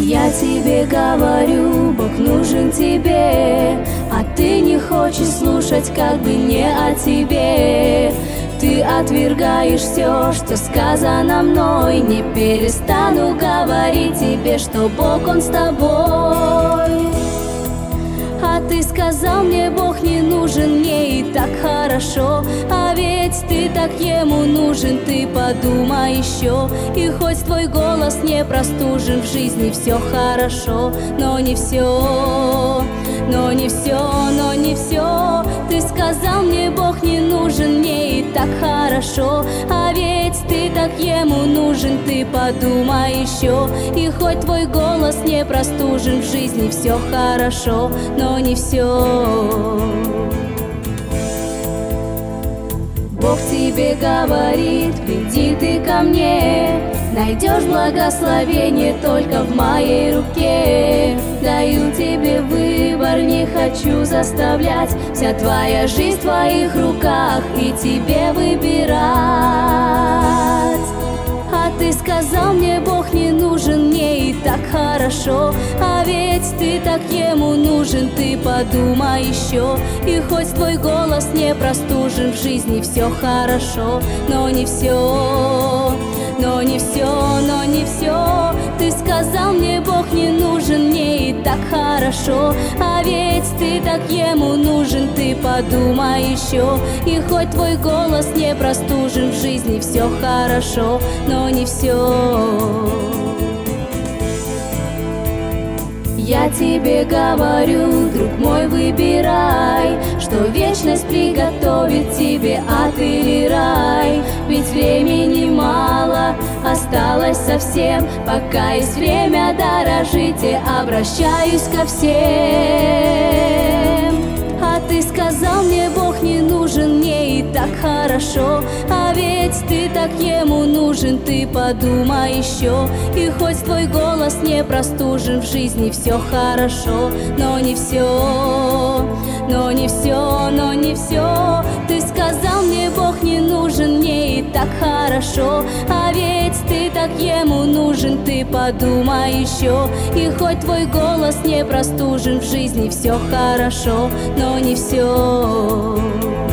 Я тебе говорю, Бог нужен тебе, а ты не хочешь слушать, как бы не о тебе. Ты отвергаешь все, что сказано мной. Не перестану говорить тебе, что Бог, Он с тобой. А ты сказал мне, Бог не нужен мне, и так хорошо. А ведь ты так Ему нужен, ты подумай еще. И хоть твой голос не простужен, в жизни все хорошо, но не все, но не все, но не все. Ты сказал мне, Бог не нужен мне, и так хорошо. А ведь ты так Ему нужен, ты подумай еще. И хоть твой голос не простужен, в жизни все хорошо, но не все. Бог тебе говорит, приди ты ко мне, найдешь благословение только в моей руке. Даю тебе выбор, не хочу заставлять. Вся твоя жизнь в твоих руках, и тебе выбирать. А ты сказал мне, Бог не нужен мне, и так хорошо. А ведь ты так Ему нужен, ты подумай еще. И хоть твой голос не простужен, в жизни все хорошо, но не все, но не все, но не все. Ты сказал мне, Бог не нужен мне, и так хорошо. А ведь ты так Ему нужен, ты подумай еще. И хоть твой голос не простужен, в жизни все хорошо, но не все. Я тебе говорю, друг мой, выбирай, что вечность приготовит тебе ад или рай. Ведь времени мало, осталось совсем. Пока есть время, дорожите, обращаюсь ко всем. А ты сказал мне, Бог не нужен мне, и так хорошо. А ведь ты так Ему нужен, ты подумай еще. И хоть твой голос не простужен, в жизни все хорошо, но не все, но не все, но не все. Ты сказал мне, Бог не нужен мне, и так хорошо. А ведь ты так Ему нужен, ты подумай еще. И хоть твой голос не простужен, в жизни все хорошо, но не все.